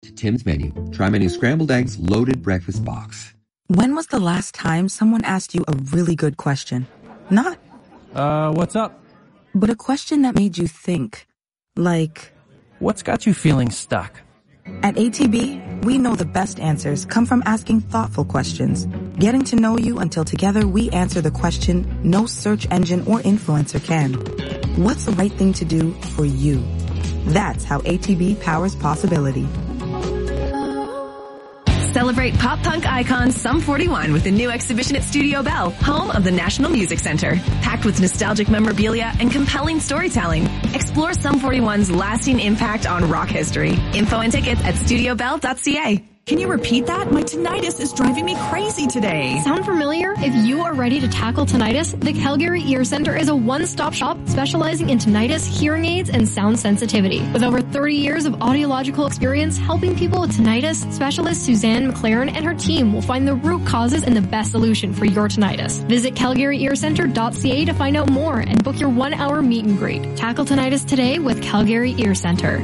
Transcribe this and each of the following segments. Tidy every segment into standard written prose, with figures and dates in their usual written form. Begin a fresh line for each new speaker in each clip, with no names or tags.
to Tim's Menu. Try Menu Scrambled Eggs Loaded Breakfast Box.
When was the last time someone asked you a really good question? Not,
what's up?
but a question that made you think. Like,
What's got you feeling stuck?
at ATB, we know the best answers come from asking thoughtful questions, getting to know you until together we answer the question no search engine or influencer can. What's the right thing to do for you? That's how ATB powers possibility.
Celebrate pop-punk icon Sum 41 with a new exhibition at Studio Bell, home of the National Music Center. Packed with nostalgic memorabilia and compelling storytelling. Explore Sum 41's lasting impact on rock history. Info and tickets at studiobell.ca.
Can you repeat that? My tinnitus is driving me crazy today.
Sound familiar? If you are ready to tackle tinnitus, the Calgary Ear Center is a one-stop shop specializing in tinnitus, hearing aids, and sound sensitivity. With over 30 years of audiological experience helping people with tinnitus, specialist Suzanne McLaren and her team will find the root causes and the best solution for your tinnitus. Visit calgaryearcenter.ca to find out more and book your 1-hour meet and greet. Tackle tinnitus today with Calgary Ear Center.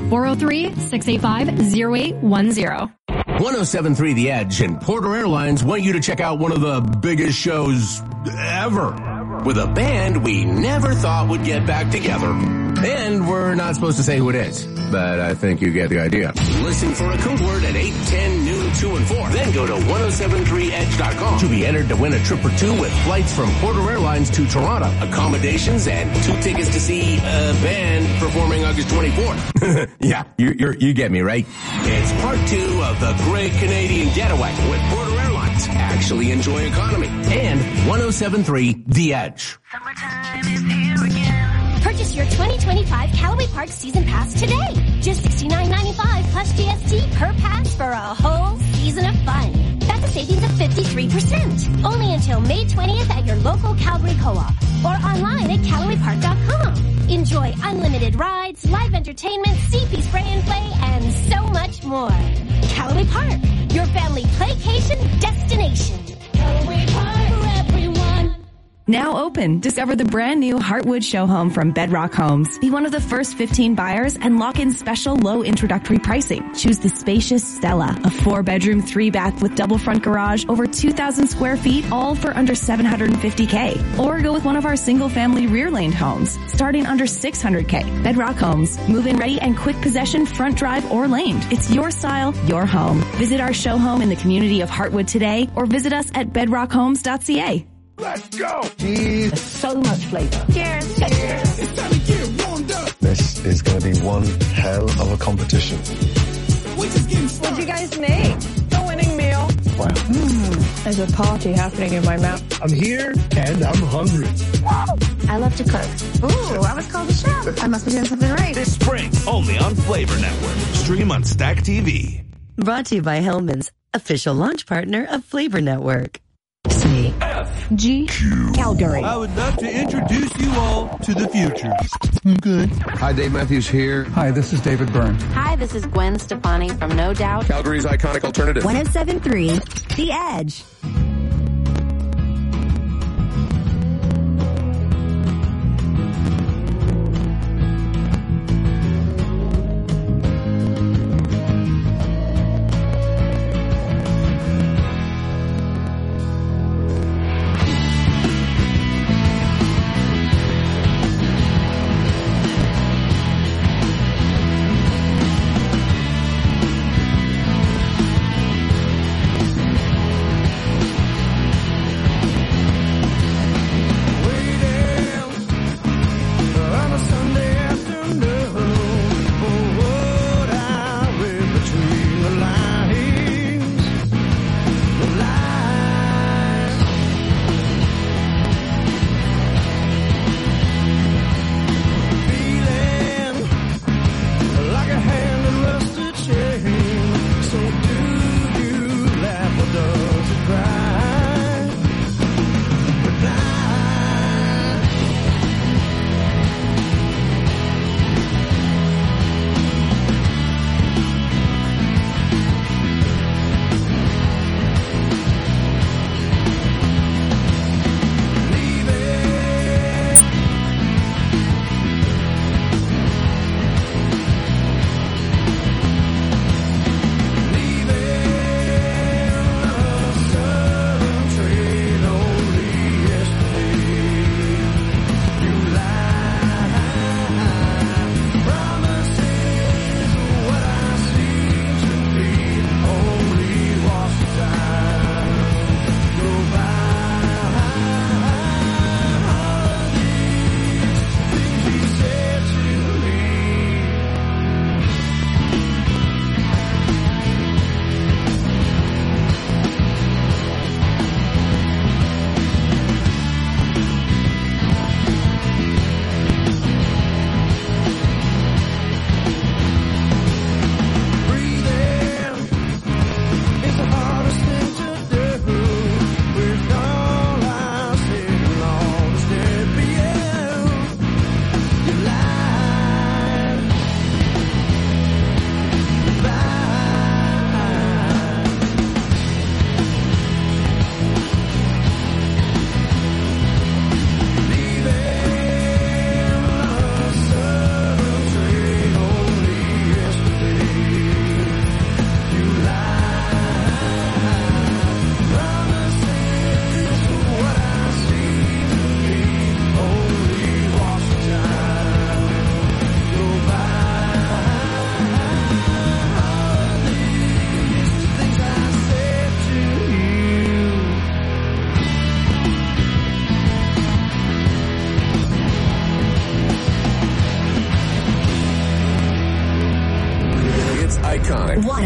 403-685-0810.
107.3 The Edge and Porter Airlines want you to check out one of the biggest shows ever with a band we never thought would get back together. And we're not supposed to say who it is, but I think you get the idea. Listen for a code word at 8, 10, noon, 2, and 4. Then go to 1073edge.com to be entered to win a trip or two with flights from Porter Airlines to Toronto, accommodations, and 2 tickets to see a band performing August 24th. Yeah, you get me, right? It's part 2 of the Great Canadian Getaway with Porter Airlines. Actually enjoy economy. And 1073 The Edge.
Summertime is here again. Purchase your 2025 Callaway Park Season Pass today. Just $69.95 plus GST per pass for a whole season of fun. That's a savings of 53%. Only until May 20th at your local Calgary Co-op or online at CallawayPark.com. Enjoy unlimited rides, live entertainment, CP spray and play, and so much more. Callaway Park, your family playcation destination. Callaway Park for everyone.
Now open. Discover the brand new Heartwood show home from Bedrock Homes. Be one of the first 15 buyers and lock in special low introductory pricing. Choose the spacious Stella, a 4-bedroom, 3-bath with double front garage, over 2,000 square feet, all for under $750K. Or go with one of our single family rear laned homes, starting under $600K. Bedrock Homes. Move in ready and quick possession, front drive or laned. It's your style, your home. Visit our show home in the community of Heartwood today or visit us at bedrockhomes.ca.
Let's go! Jeez, so much flavor.
Cheers. Cheers.
It's time to get warmed up. This is going to be one hell of a competition.
What'd you guys make? A winning meal.
Wow.
There's a party happening in my mouth.
I'm here and I'm hungry.
I love to cook. Ooh, I was called a chef. I must be doing something right.
This spring, only on Flavor Network. Stream on Stack TV.
Brought to you by Hellman's, official launch partner of Flavor Network.
G. Calgary.
I would love to introduce you all to the future.
Good. Hi, Dave Matthews here.
Hi, this is David Byrne.
Hi, this is Gwen Stefani from No Doubt.
Calgary's iconic alternative.
1073 The Edge.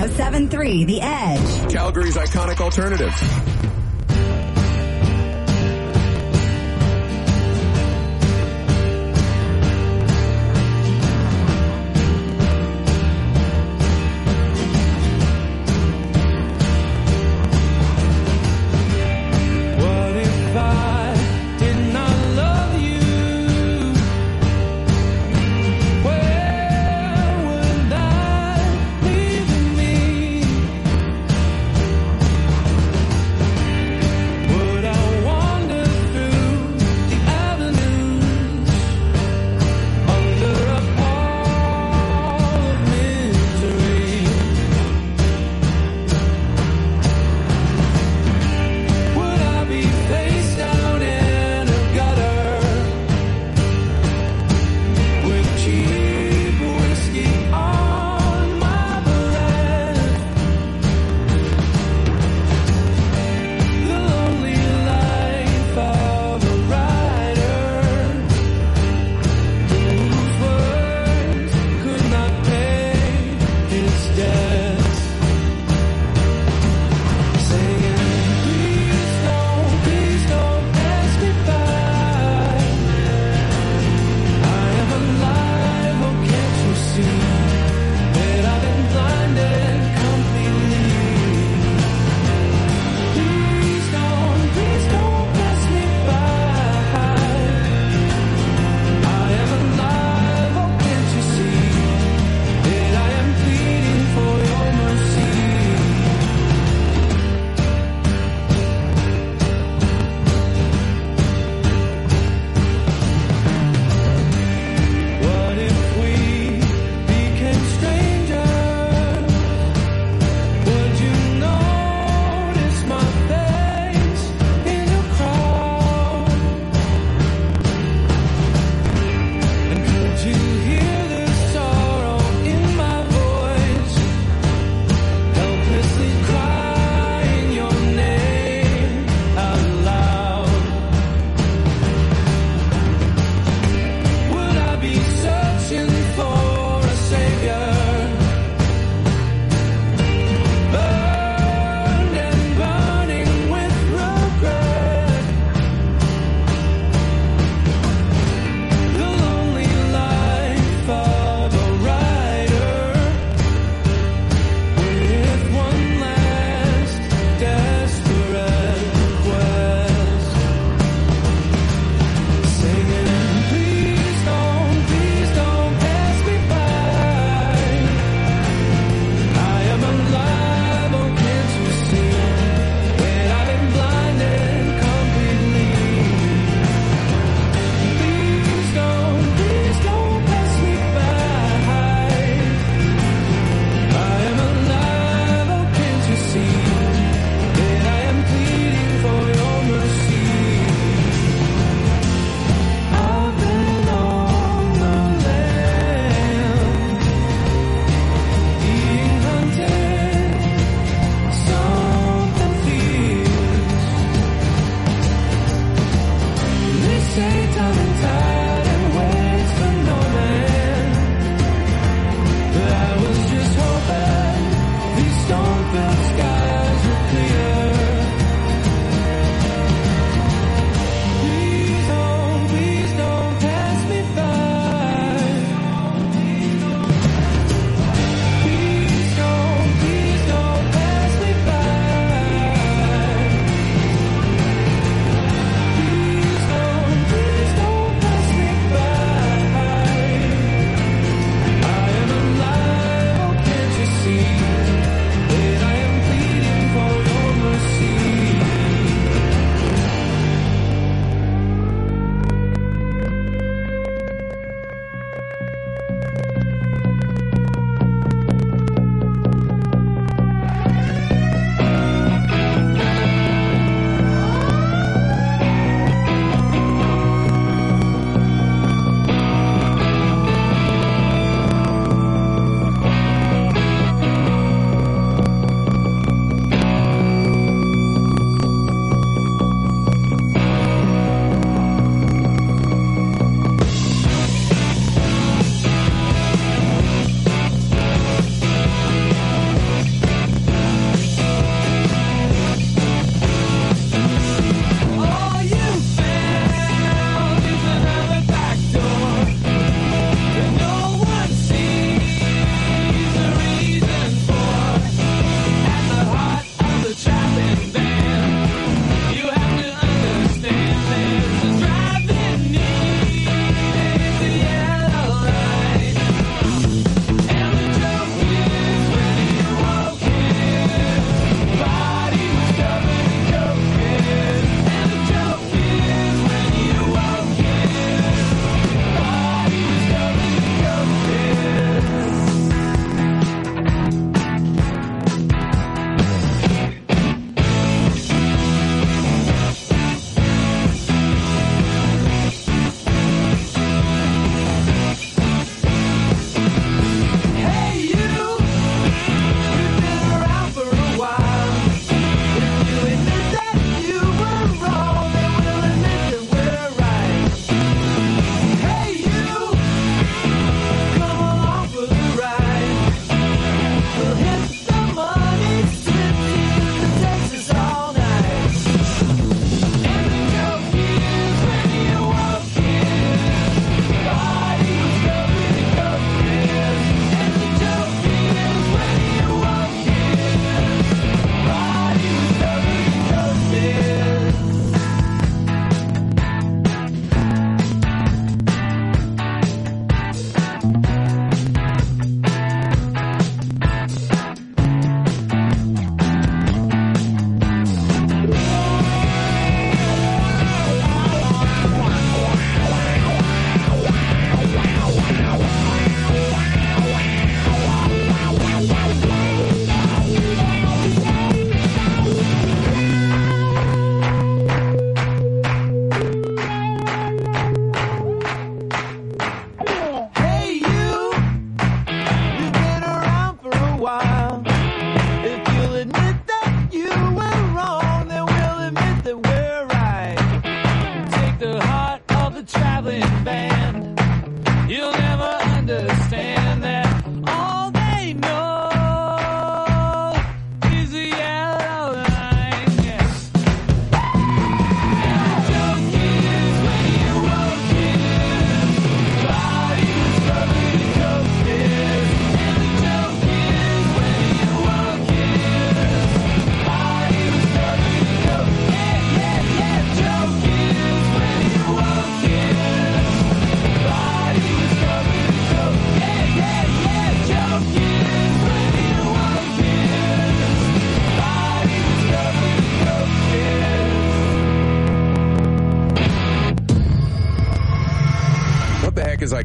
107.3 The Edge.
Calgary's iconic alternative.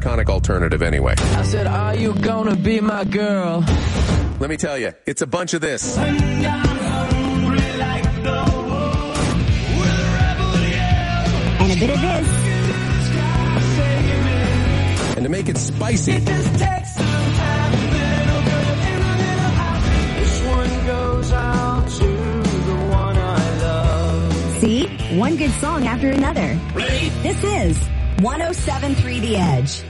iconic alternative anyway?
I said, are you gonna be my girl?
Let me tell you, it's a bunch of this.
And
a bit of this.
And to make it spicy,
see? One good song after another. This is 107.3 The Edge.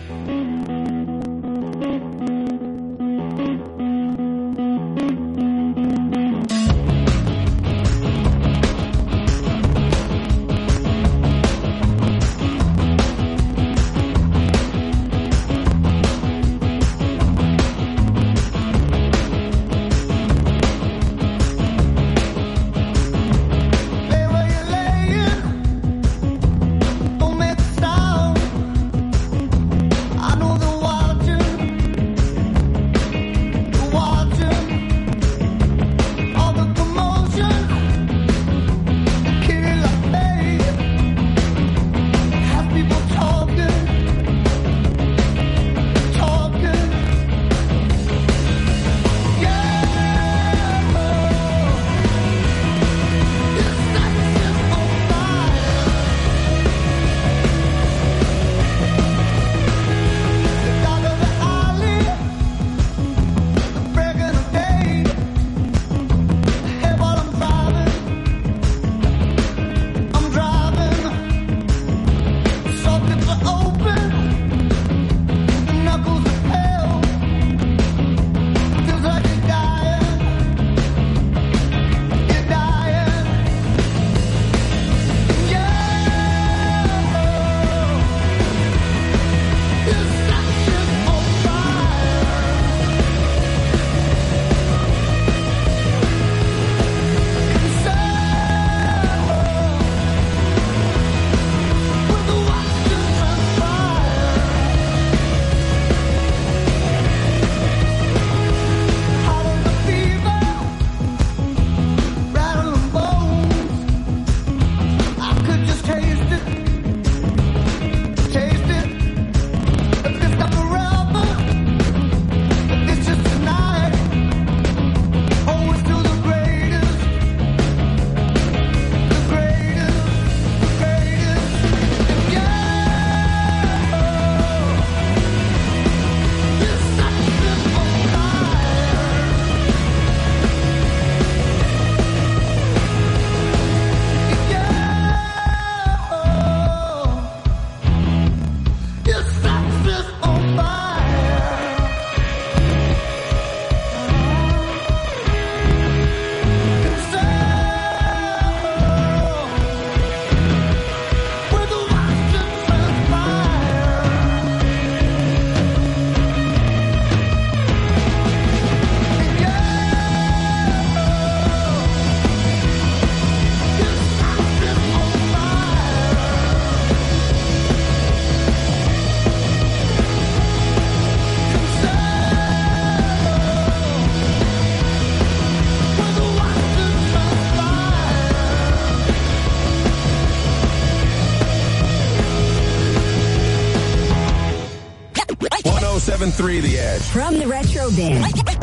The Edge.
From the Retro Bin.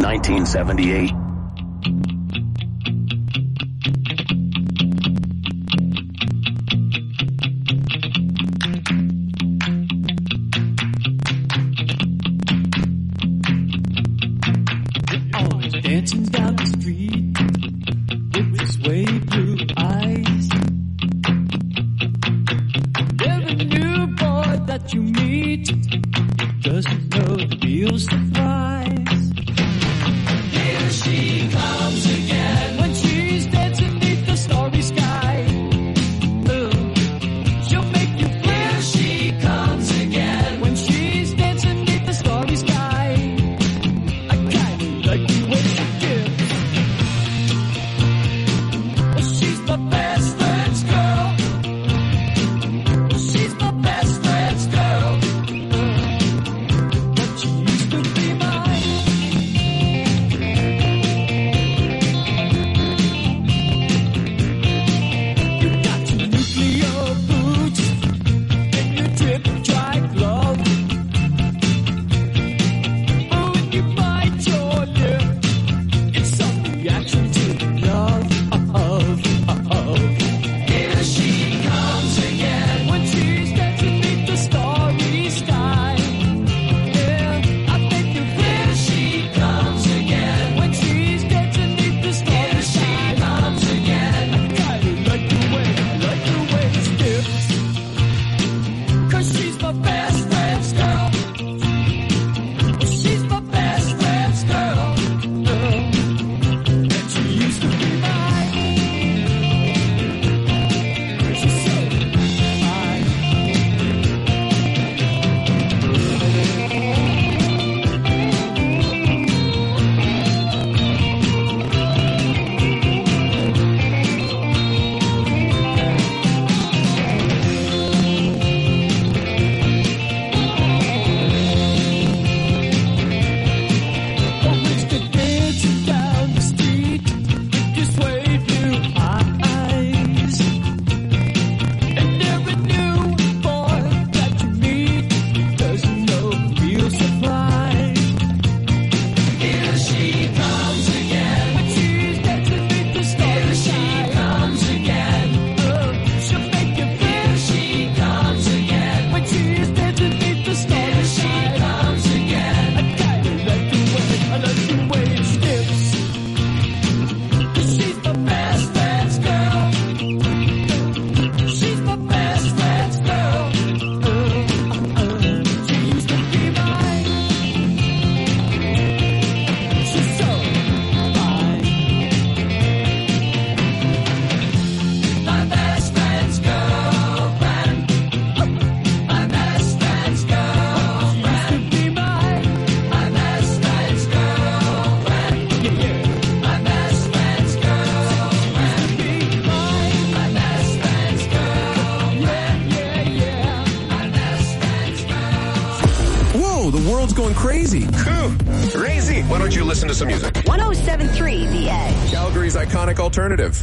1978.
Dancing down the street with this wavy blue eyes. Every new boy that you meet doesn't know the real surprise. Here she
crazy.
Crazy. Why don't you listen to some music?
107.3 The Edge.
Calgary's iconic alternative.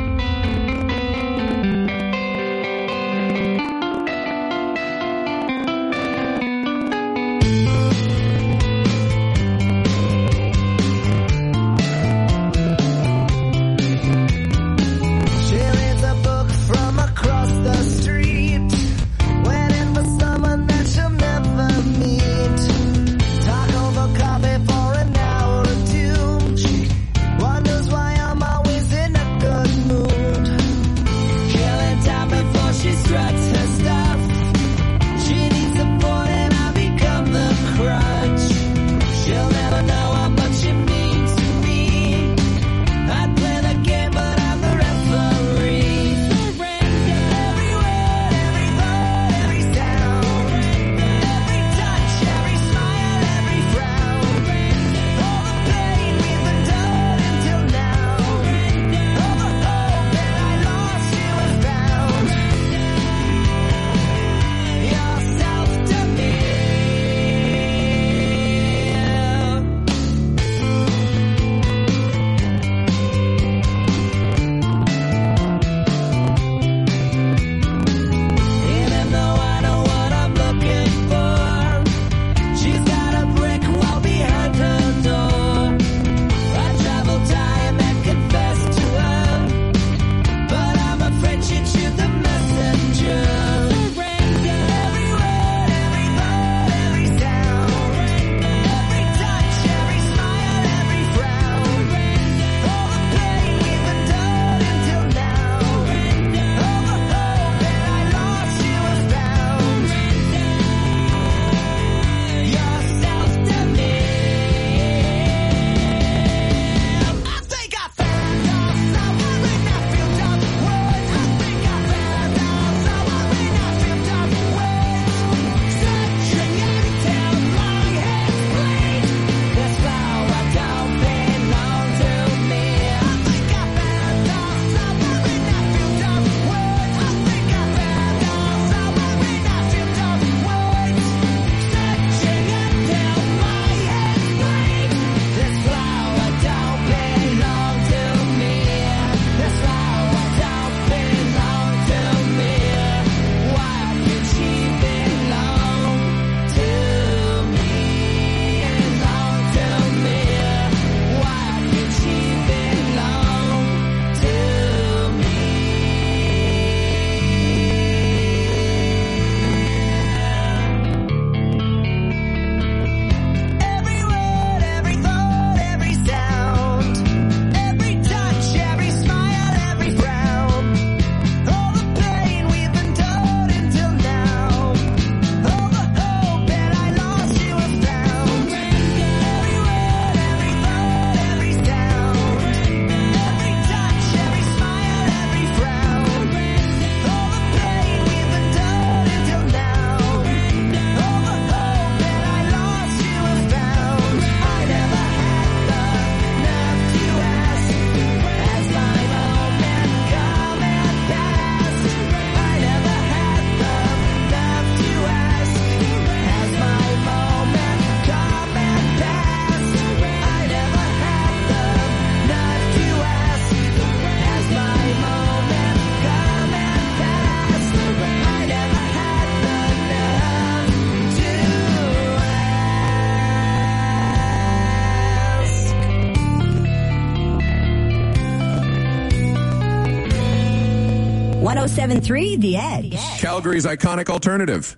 .107.3 The Edge.
Calgary's iconic alternative.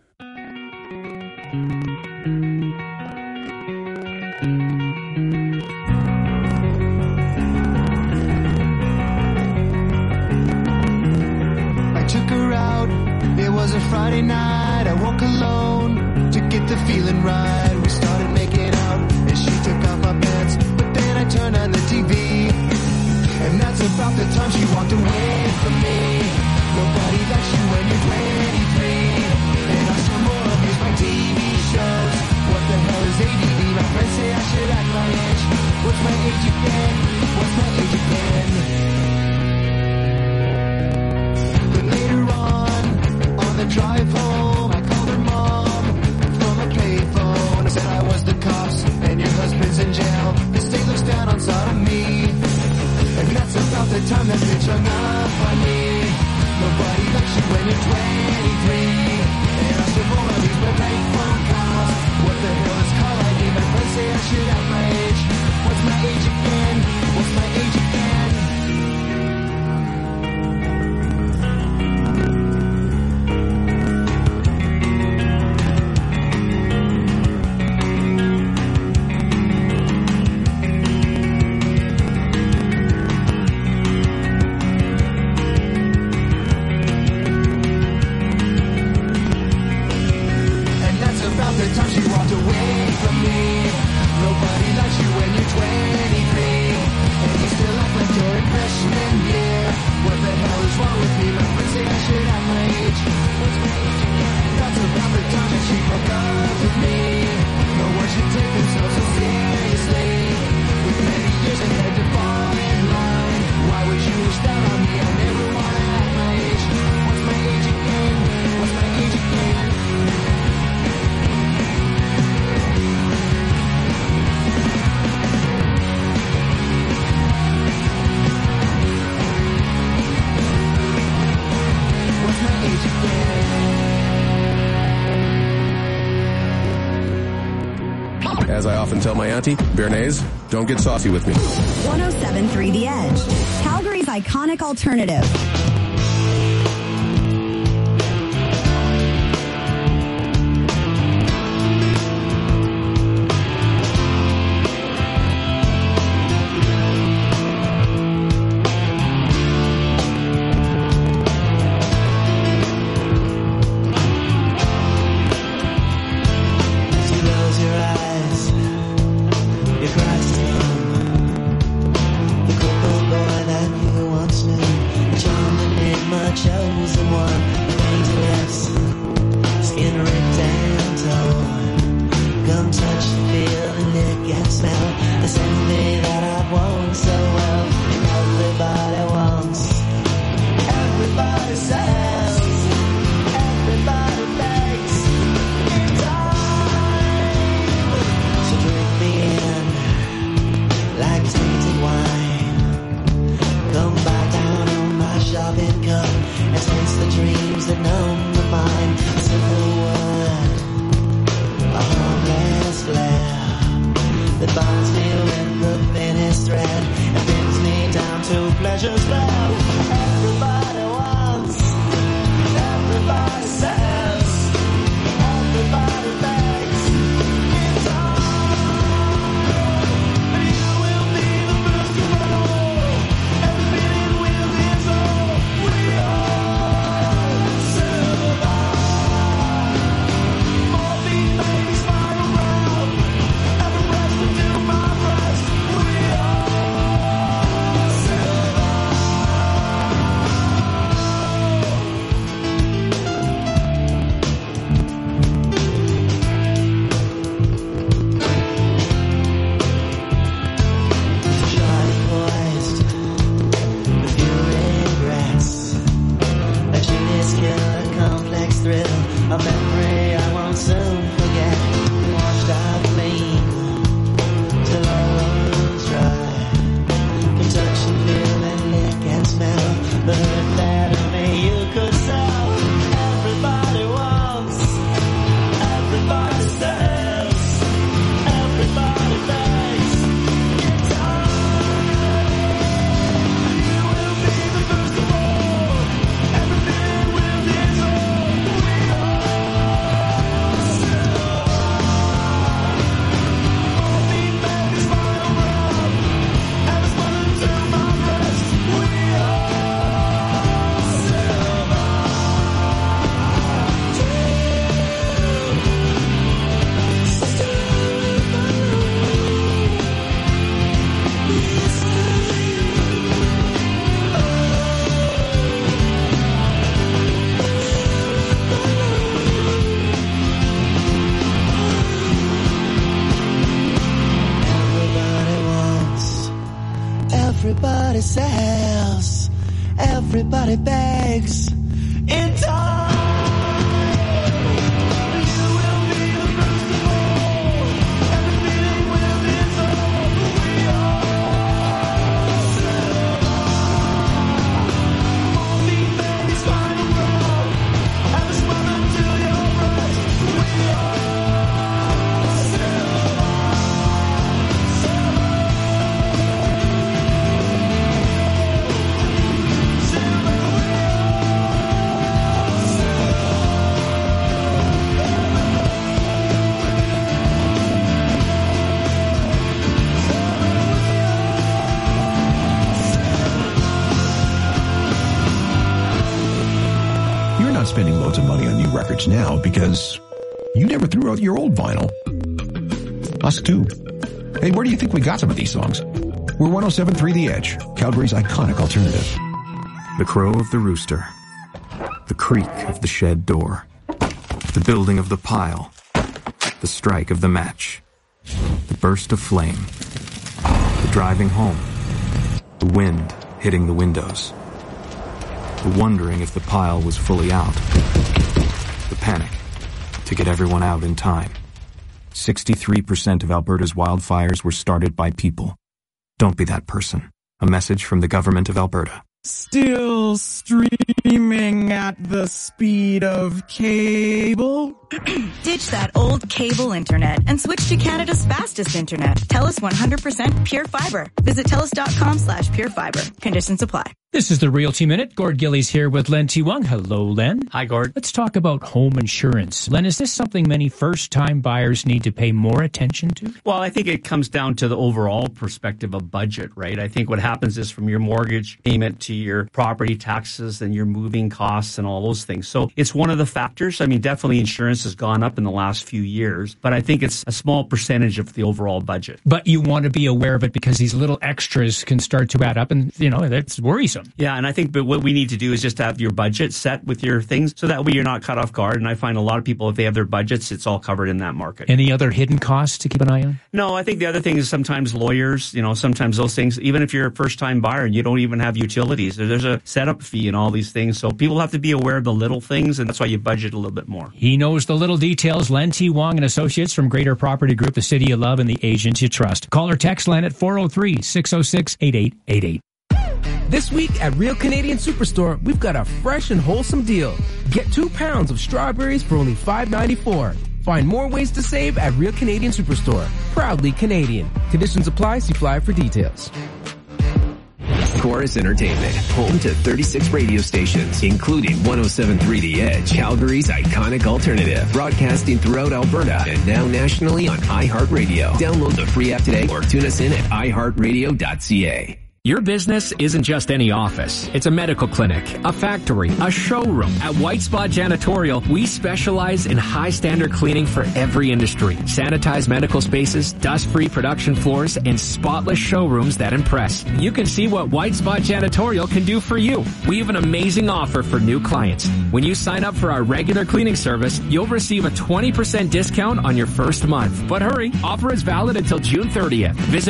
I took her out, it was a Friday night. I woke alone to get the feeling right. We started making out and she took off my pants, but then I turned on the TV, and that's about the time she walked away from me. Nobody likes you when you're 23, and I saw more of these my TV shows. What the hell is ADD? My friends say I should act my age. What's my age again? What's my age again? But later on the drive home, I called her mom from a payphone. I said I was the connection when you're 23. And I still all of these but night phone calls. What the hell is call ID? My friends say I should have my age. What's my age again? What's my age again?
As I often tell my auntie, Bernays, don't get saucy with me.
107.3 The Edge, Calgary's iconic alternative.
Everybody sells, everybody begs in time. You will be the first of all. Everything will be sold. We all sell. More beat baby's final roll.
not spending loads of money on new records now because you never threw out your old vinyl. Us too. Hey, where do you think we got some of these songs? We're 107.3 The Edge, Calgary's iconic alternative.
The crow of the rooster. The creak of the shed door. The building of the pile. The strike of the match. The burst of flame. The driving home. The wind hitting the windows. The wondering if the pile was fully out. The panic to get everyone out in time. 63% of Alberta's wildfires were started by people. Don't be that person. A message from the Government of Alberta.
Still streaming at the speed of cable?
Ditch that old cable internet and switch to Canada's fastest internet. TELUS 100% Pure Fiber. Visit TELUS.com/purefiber. Conditions apply.
This is the Realty Minute. Gord Gillies here with Len T. Wong. Hello, Len.
Hi, Gord.
Let's talk about home insurance. Len, is this something many first-time buyers need to pay more attention to?
Well, I think it comes down to the overall perspective of budget, right? I think what happens is from your mortgage payment to your property taxes and your moving costs and all those things. So it's one of the factors. I mean, definitely insurance has gone up in the last few years, but I think it's a small percentage of the overall budget.
But you want to be aware of it because these little extras can start to add up and, that's worrisome.
Yeah, and I think what we need to do is just have your budget set with your things so that way you're not caught off guard. And I find a lot of people, if they have their budgets, it's all covered in that market.
Any other hidden costs to keep an eye on?
No, I think the other thing is sometimes lawyers, sometimes those things, even if you're a first-time buyer and you don't even have utilities, there's a setup fee and all these things. So people have to be aware of the little things, and that's why you budget a little bit more.
He knows the little details. Len T. Wong and Associates from Greater Property Group, the city you love and the agents you trust. Call or text Len at 403-606-8888.
This week at Real Canadian Superstore, we've got a fresh and wholesome deal. Get 2 pounds of strawberries for only $5.94. Find more ways to save at Real Canadian Superstore. Proudly Canadian. Conditions apply. See flyer for details.
Chorus Entertainment, home to 36 radio stations, including 107.3 The Edge, Calgary's iconic alternative, broadcasting throughout Alberta and now nationally on iHeartRadio. Download the free app today or tune us in at iHeartRadio.ca.
Your business isn't just any office. It's a medical clinic, a factory, a showroom. At White Spot Janitorial, we specialize in high standard cleaning for every industry. Sanitized medical spaces, dust-free production floors, and spotless showrooms that impress. You can see what White Spot Janitorial can do for you. We have an amazing offer for new clients. When you sign up for our regular cleaning service, you'll receive a 20% discount on your first month. But hurry, offer is valid until June 30th. Visit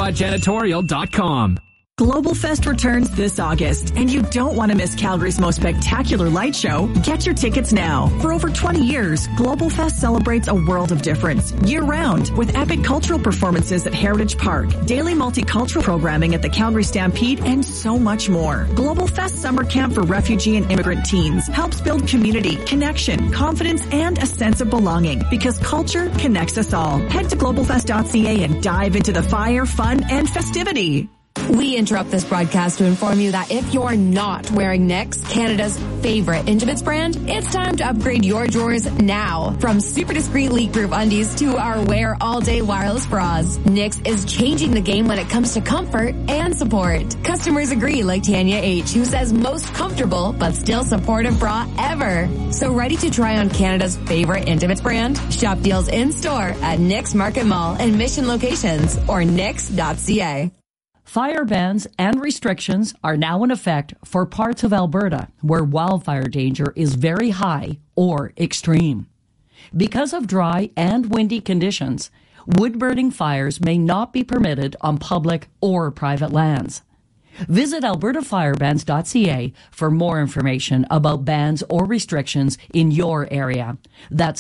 whitespotjanitorial.com.
Global Fest returns this August, and you don't want to miss Calgary's most spectacular light show. Get your tickets now. For over 20 years, Global Fest celebrates a world of difference, year-round, with epic cultural performances at Heritage Park, daily multicultural programming at the Calgary Stampede, and so much more. Global Fest Summer Camp for refugee and immigrant teens helps build community, connection, confidence, and a sense of belonging, because culture connects us all. Head to globalfest.ca and dive into the fire, fun, and festivity.
We interrupt this broadcast to inform you that if you're not wearing Knix, Canada's favorite intimates brand, it's time to upgrade your drawers now. From super discreet leak-proof undies to our wear all-day wireless bras, Knix is changing the game when it comes to comfort and support. Customers agree, like Tanya H., who says most comfortable but still supportive bra ever. So ready to try on Canada's favorite intimates brand? Shop deals in-store at Knix Market Mall and Mission locations or knix.ca.
Fire bans and restrictions are now in effect for parts of Alberta where wildfire danger is very high or extreme. Because of dry and windy conditions, wood-burning fires may not be permitted on public or private lands. Visit albertafirebans.ca for more information about bans or restrictions in your area. That's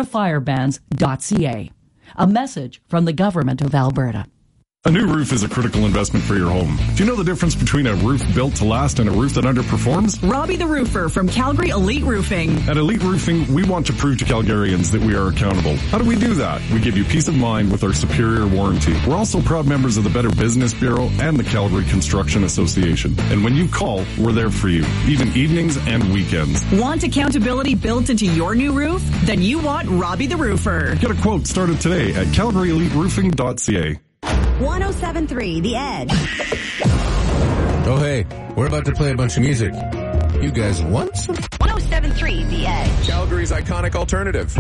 albertafirebans.ca. A message from the Government of Alberta.
A new roof is a critical investment for your home. Do you know the difference between a roof built to last and a roof that underperforms?
Robbie the Roofer from Calgary Elite Roofing.
At Elite Roofing, we want to prove to Calgarians that we are accountable. How do we do that? We give you peace of mind with our superior warranty. We're also proud members of the Better Business Bureau and the Calgary Construction Association. And when you call, we're there for you, even evenings and weekends.
Want accountability built into your new roof? Then you want Robbie the Roofer.
Get a quote started today at calgaryeliteroofing.ca.
107.3 The Edge.
Oh, hey, we're about to play a bunch of music.
You guys want some?
107.3 The Edge.
Calgary's iconic alternative.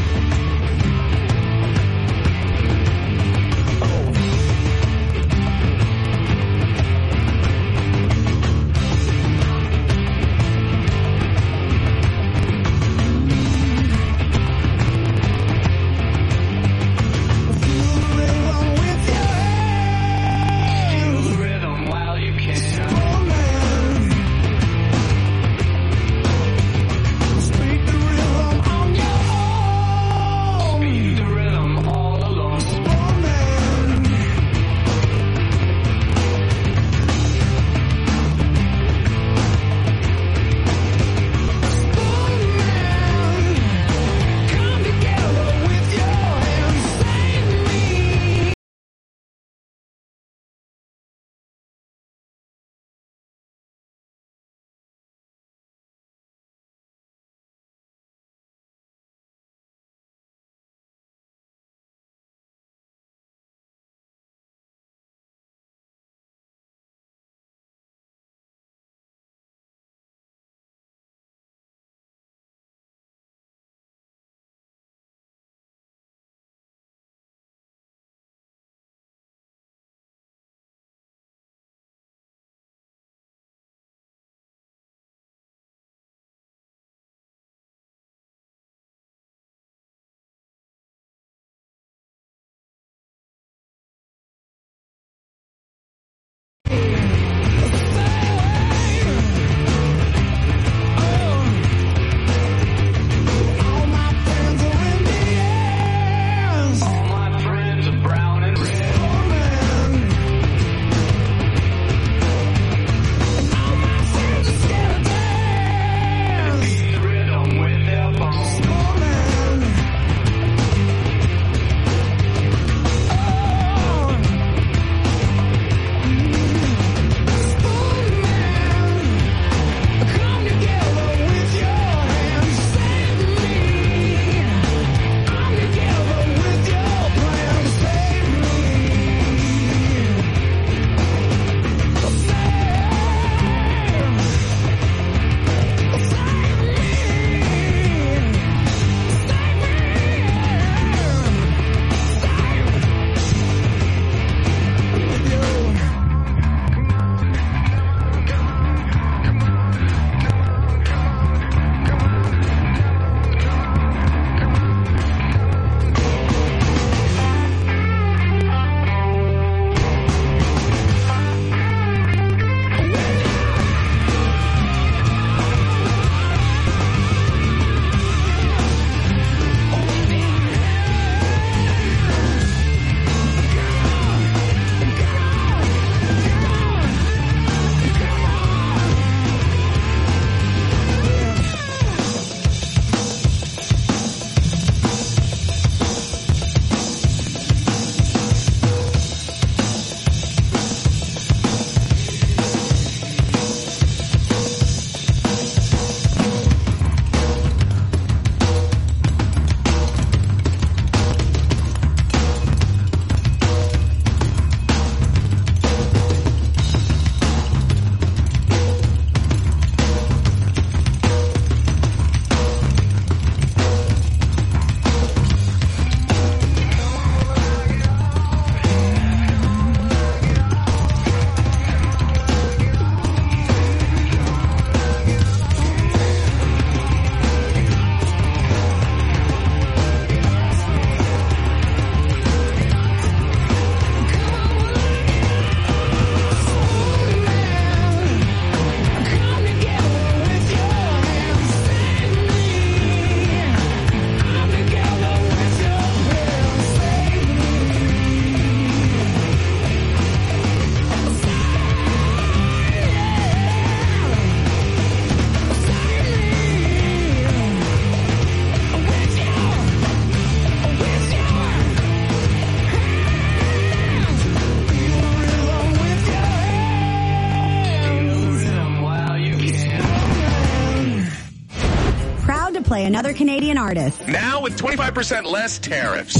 play another Canadian artist.
Now with 25% less tariffs.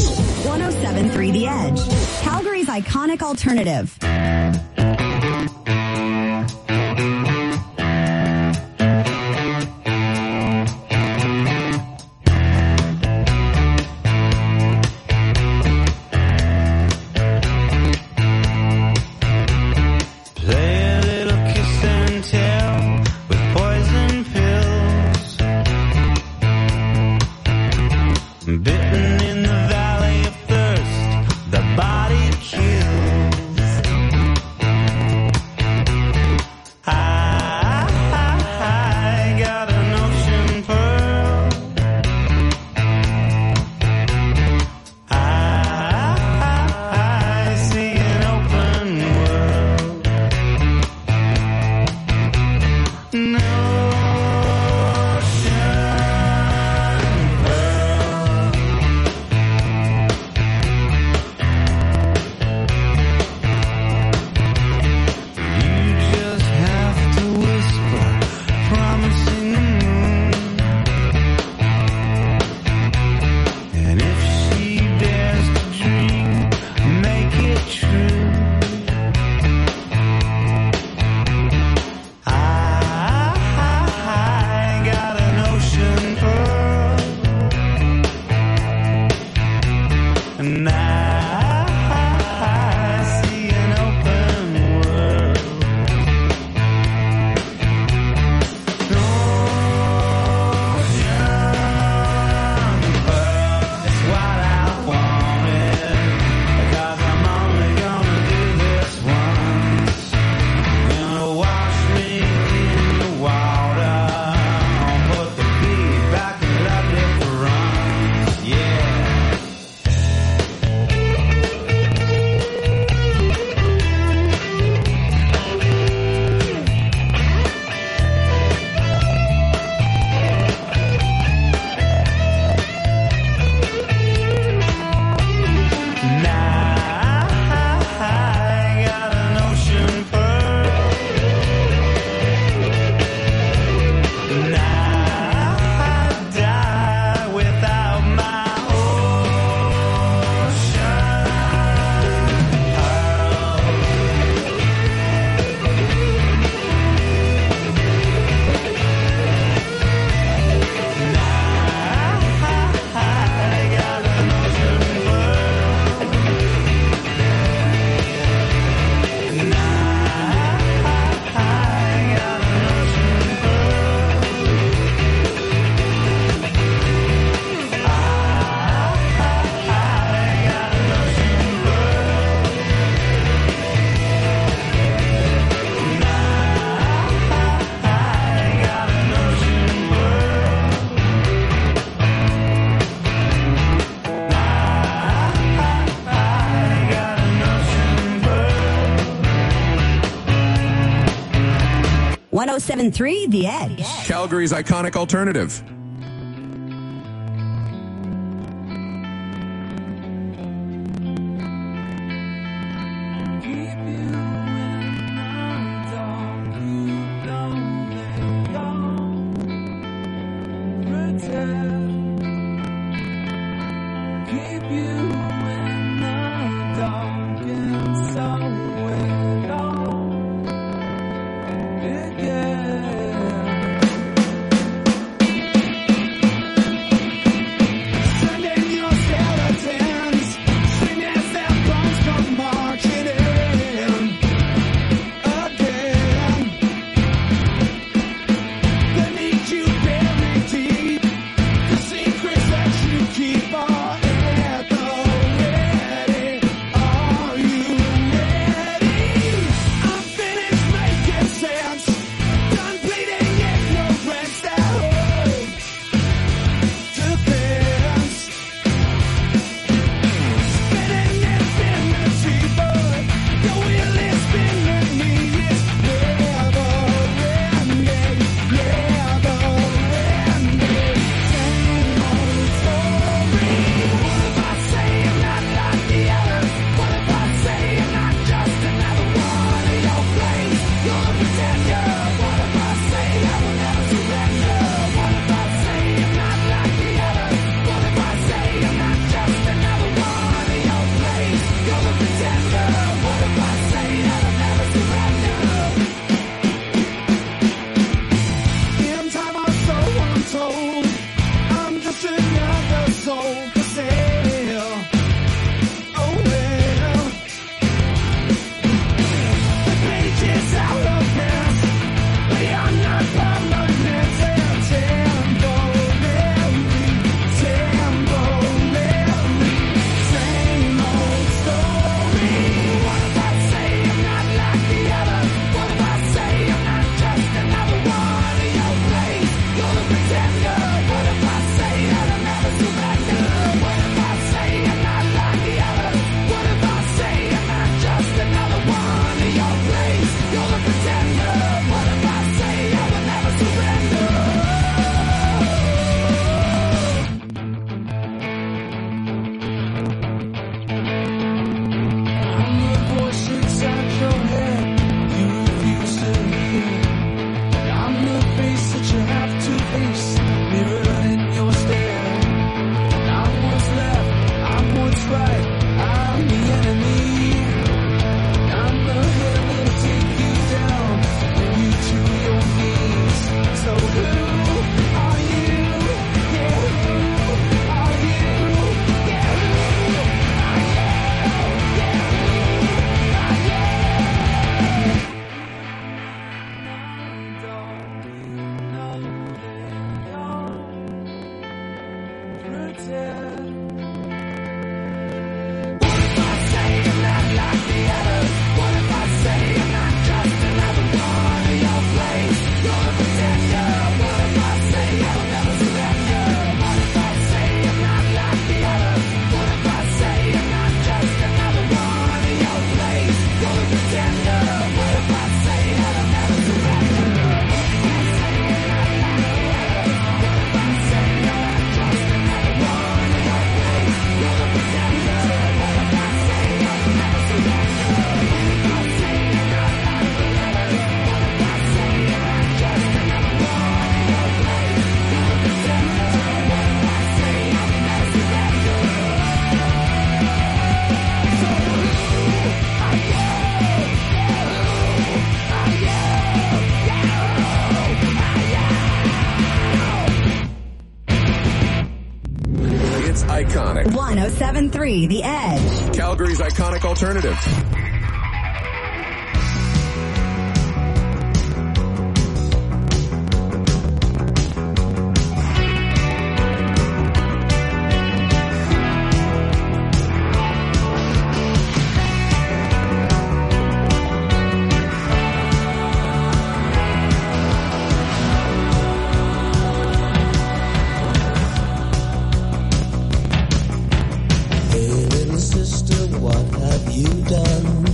107.3 The Edge, Calgary's iconic alternative. 107.3 The Edge.
Calgary's iconic alternative.
iconic. 107.3 The Edge.
Calgary's iconic alternative.
Hey little sister, what have you done?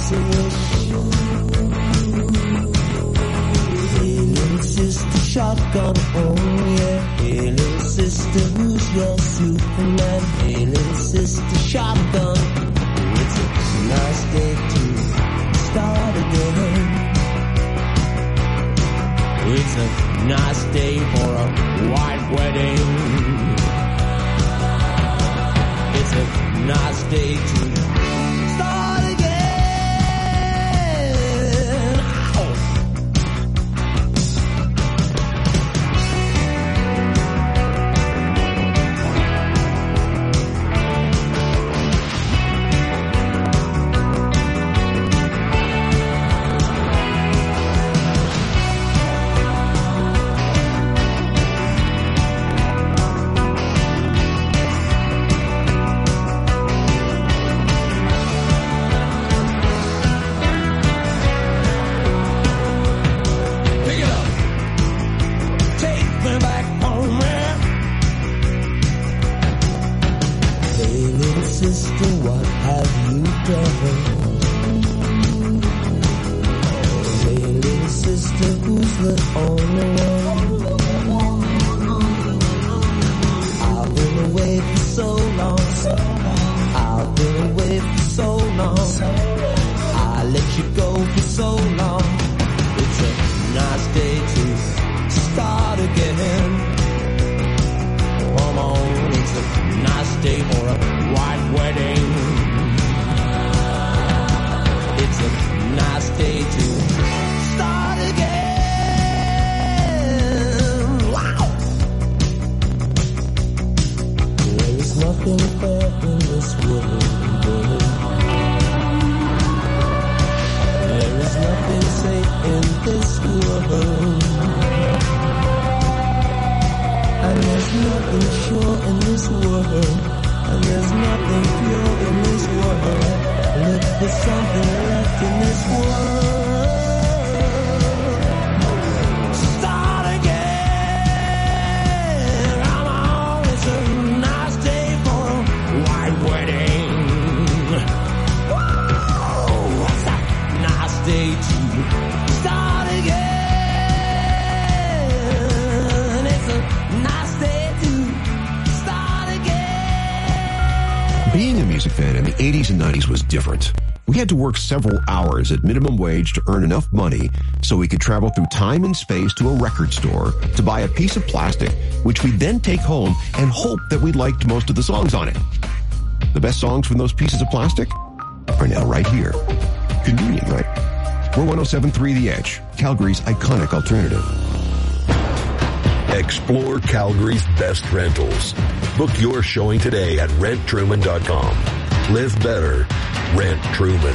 it's a wish. Hey, little sister shotgun, oh yeah. Hey, little sister, who's your Superman? Hey, little sister shotgun. It's a nice day to start again. It's a nice day for a white wedding. It's a nice day to start again. Ow.
Different. We had to work several hours at minimum wage to earn enough money so we could travel through time and space to a record store to buy a piece of plastic, which we'd then take home and hope that we liked most of the songs on it. The best songs from those pieces of plastic are now right here. Convenient, right? We're 107.3 The Edge, Calgary's iconic alternative.
Explore Calgary's best rentals. Book your showing today at renttruman.com. Live better. Rent Truman.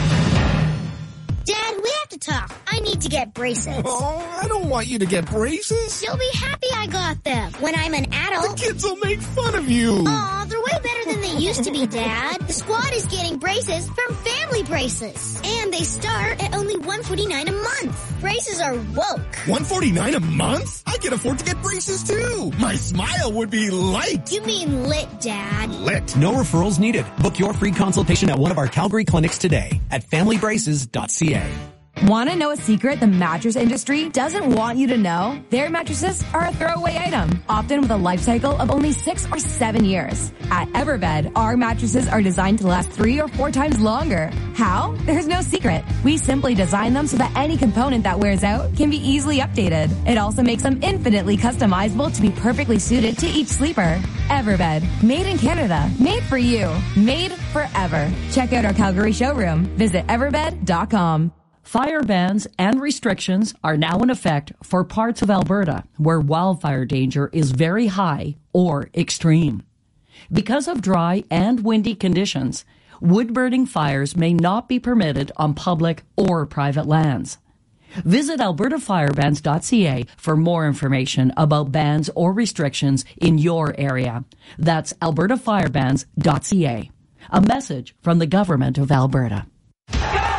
Dad, we have to talk. I need to get braces.
Oh, I don't want you to get braces.
You'll be happy I got them. When I'm an adult,
the kids will make fun of you.
Aw, they're way better than they used to be, Dad. The squad is getting braces from Family Braces. And they start at only $149 a month. Braces are woke.
$149 a month? I can afford to get braces too. My smile would be light.
You mean lit, Dad.
Lit.
No referrals needed. Book your free consultation at one of our Calgary clinics today at familybraces.ca.
Want to know a secret the mattress industry doesn't want you to know? Their mattresses are a throwaway item, often with a life cycle of only 6 or 7 years. At Everbed, our mattresses are designed to last 3 or 4 times longer. How? There's no secret. We simply design them so that any component that wears out can be easily updated. It also makes them infinitely customizable to be perfectly suited to each sleeper. Everbed, made in Canada, made for you, made forever. Check out our Calgary showroom. Visit everbed.com.
Fire bans and restrictions are now in effect for parts of Alberta where wildfire danger is very high or extreme. Because of dry and windy conditions, wood-burning fires may not be permitted on public or private lands. Visit albertafirebans.ca for more information about bans or restrictions in your area. That's albertafirebans.ca. A message from the Government of Alberta.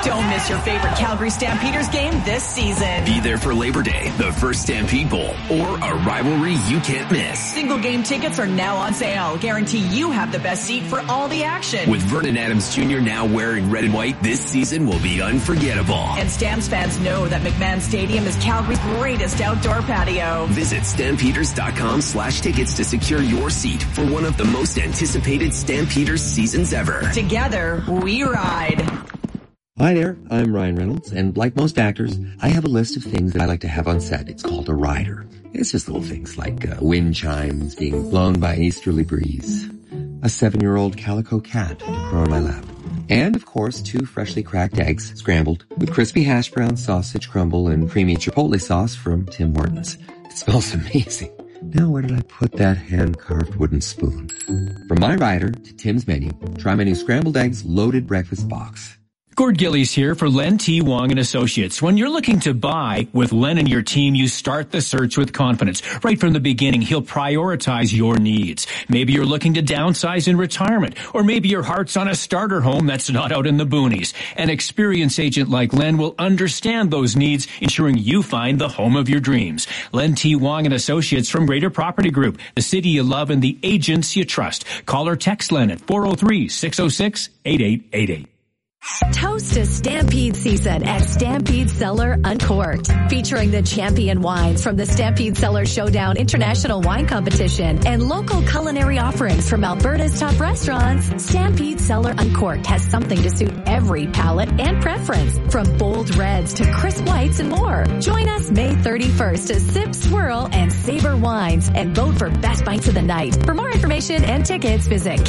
Don't miss your favorite Calgary Stampeders game this season.
Be there for Labor Day, the first Stampede Bowl, or a rivalry you can't miss.
Single game tickets are now on sale. Guarantee you have the best seat for all the action.
With Vernon Adams Jr. now wearing red and white, this season will be unforgettable.
And Stamps fans know that McMahon Stadium is Calgary's greatest outdoor patio.
Visit stampeders.com/tickets to secure your seat for one of the most anticipated Stampeders seasons ever.
Together, we ride.
Hi there, I'm Ryan Reynolds, and like most actors, I have a list of things that I like to have on set. It's called a rider. It's just little things like wind chimes being blown by an easterly breeze, a 7-year-old calico cat to crow on my lap, and of course 2 freshly cracked eggs scrambled with crispy hash brown sausage crumble and creamy chipotle sauce from Tim Hortons. It smells amazing. Now where did I put that hand-carved wooden spoon? From my rider to Tim's menu, try my new scrambled eggs loaded breakfast box.
Gord Gillies here for Len T. Wong and Associates. When you're looking to buy with Len and your team, you start the search with confidence. Right from the beginning, he'll prioritize your needs. Maybe you're looking to downsize in retirement, or maybe your heart's on a starter home that's not out in the boonies. An experienced agent like Len will understand those needs, ensuring you find the home of your dreams. Len T. Wong and Associates from Greater Property Group, the city you love and the agents you trust. Call or text Len at 403-606-8888.
Toast to Stampede season at Stampede Cellar Uncorked. Featuring the champion wines from the Stampede Cellar Showdown International Wine Competition and local culinary offerings from Alberta's top restaurants, Stampede Cellar Uncorked has something to suit every palate and preference. From bold reds to crisp whites and more. Join us May 31st to sip, swirl, and savor wines and vote for Best Bites of the Night. For more information and tickets, visit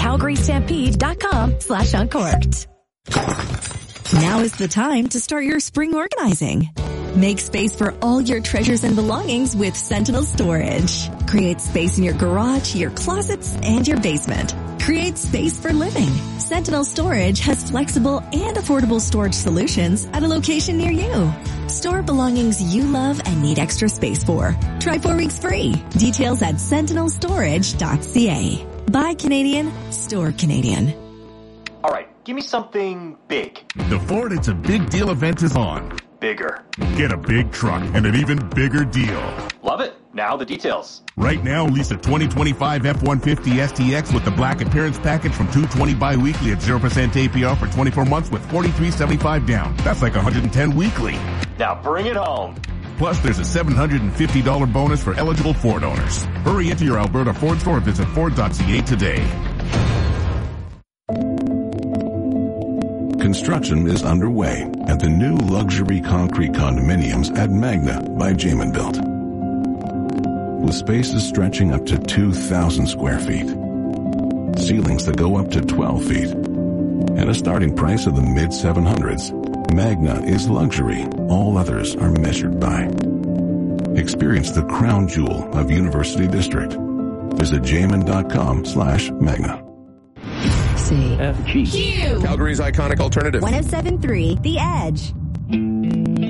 calgarystampede.com/uncorked.
Now is the time to start your spring organizing. Make space for all your treasures and belongings with Sentinel Storage. Create space in your garage, your closets, and your basement. Create space for living. Sentinel Storage has flexible and affordable storage solutions at a location near you. Store belongings you love and need extra space for. Try 4 weeks free. Details at sentinelstorage.ca. Buy Canadian, store Canadian.
All right, give me something big.
The Ford It's a Big Deal event is on.
Bigger.
Get a big truck and an even bigger deal.
Love it. Now the details.
Right now, lease a 2025 F-150 STX with the black appearance package from $220 bi-weekly at 0% APR for 24 months with $43.75 down. That's like $110 weekly.
Now bring it home.
Plus, there's a $750 bonus for eligible Ford owners. Hurry into your Alberta Ford store or visit Ford.ca today.
Construction is underway at the new luxury concrete condominiums at Magna by Jamin Built. With spaces stretching up to 2,000 square feet, ceilings that go up to 12 feet, and a starting price of the mid-700s, Magna is luxury all others are measured by. Experience the crown jewel of University District. Visit jamin.com/Magna.
CFG.
Q.
Calgary's iconic alternative.
107.3 The Edge.